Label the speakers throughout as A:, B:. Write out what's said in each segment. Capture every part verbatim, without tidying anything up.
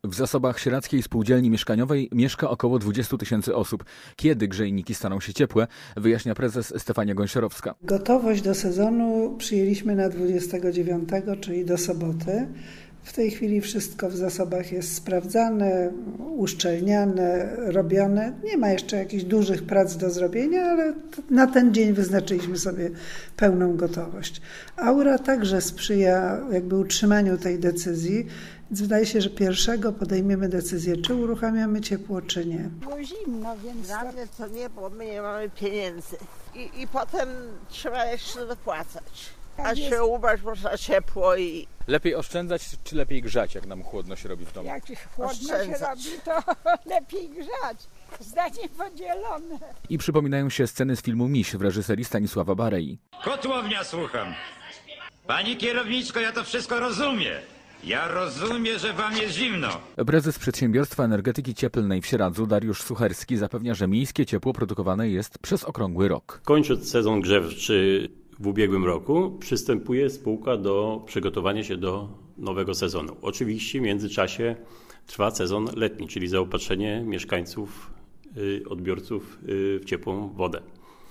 A: W zasobach Sieradzkiej Spółdzielni Mieszkaniowej mieszka około dwudziestu tysięcy osób. Kiedy grzejniki staną się ciepłe, wyjaśnia prezes Stefania Gąsiorowska.
B: Gotowość do sezonu przyjęliśmy na dwudziestego dziewiątego, czyli do soboty. W tej chwili wszystko w zasobach jest sprawdzane, uszczelniane, robione. Nie ma jeszcze jakichś dużych prac do zrobienia, ale na ten dzień wyznaczyliśmy sobie pełną gotowość. Aura także sprzyja jakby utrzymaniu tej decyzji, więc wydaje się, że pierwszego podejmiemy decyzję, czy uruchamiamy ciepło, czy nie.
C: Było zimno, więc...
D: Dla mnie to nie, bo my nie mamy pieniędzy i, i potem trzeba jeszcze dopłacać. A się ubrać można ciepło i...
A: Lepiej oszczędzać, czy lepiej grzać, jak nam chłodno się robi w domu?
C: Jak chłodno się robi, to lepiej grzać. Zdanie podzielone.
A: I przypominają się sceny z filmu Miś w reżyserii Stanisława Barei.
E: Kotłownia, słucham. Pani kierowniczko, ja to wszystko rozumiem. Ja rozumiem, że wam jest zimno.
A: Prezes Przedsiębiorstwa Energetyki Cieplnej w Sieradzu Dariusz Sucherski zapewnia, że miejskie ciepło produkowane jest przez okrągły rok.
F: Kończąc sezon grzewczy w ubiegłym roku, przystępuje spółka do przygotowania się do nowego sezonu. Oczywiście w międzyczasie trwa sezon letni, czyli zaopatrzenie mieszkańców, odbiorców w ciepłą wodę.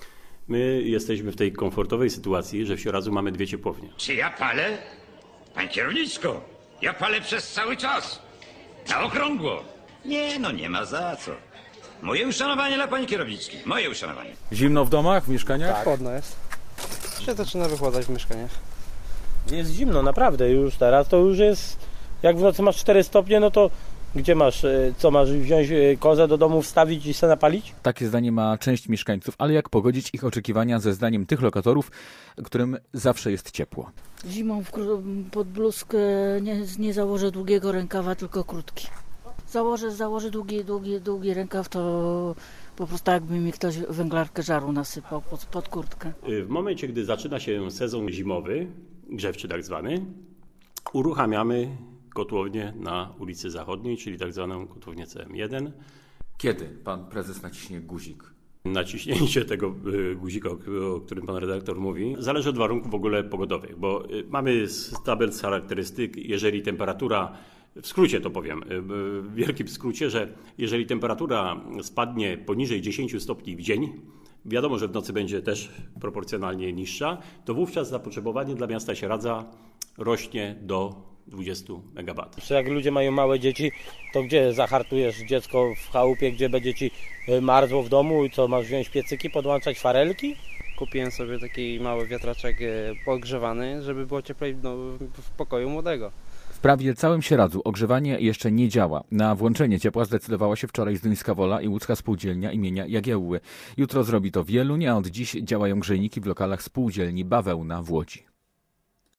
F: My jesteśmy w tej komfortowej sytuacji, że w Sieradzu mamy dwie ciepłownie.
E: Czy ja palę? Pani kierowniczko, ja palę przez cały czas. Na okrągło. Nie, no nie ma za co. Moje uszanowanie dla pani kierowniczki. Moje uszanowanie.
A: Zimno w domach, w mieszkaniach?
G: Tak. Chłodno jest. Się zaczyna wychładzać w mieszkaniach.
H: Jest zimno, naprawdę już teraz to już jest, jak w nocy masz cztery stopnie, no to gdzie masz, co masz wziąć kozę do domu, wstawić i se napalić?
A: Takie zdanie ma część mieszkańców, ale jak pogodzić ich oczekiwania ze zdaniem tych lokatorów, którym zawsze jest ciepło?
I: Zimą pod bluzkę nie, nie założę długiego rękawa, tylko krótki. Założę, założę długi, długi, długi rękaw, to po prostu jakby mi ktoś węglarkę żaru nasypał pod, pod kurtkę.
F: W momencie, gdy zaczyna się sezon zimowy, grzewczy tak zwany, uruchamiamy kotłownię na ulicy Zachodniej, czyli tak zwaną kotłownię C M jeden.
A: Kiedy pan prezes naciśnie guzik?
F: Naciśnięcie tego guzika, o którym pan redaktor mówi, zależy od warunków w ogóle pogodowych, bo mamy tabel charakterystyk, jeżeli temperatura, w skrócie to powiem, w wielkim skrócie, że jeżeli temperatura spadnie poniżej dziesięciu stopni w dzień, wiadomo, że w nocy będzie też proporcjonalnie niższa, to wówczas zapotrzebowanie dla miasta Sieradza rośnie do dwudziestu megawatów.
H: Jak ludzie mają małe dzieci, to gdzie zahartujesz dziecko w chałupie, gdzie będzie ci marzło w domu i co, masz wziąć piecyki, podłączać farelki?
G: Kupiłem sobie taki mały wiatraczek podgrzewany, żeby było cieplej no, w pokoju młodego.
A: W prawie całym Sieradzu ogrzewanie jeszcze nie działa. Na włączenie ciepła zdecydowała się wczoraj Zduńska Wola i łódzka spółdzielnia imienia Jagiełły. Jutro zrobi to Wieluń, a od dziś działają grzejniki w lokalach spółdzielni Bawełna w Łodzi.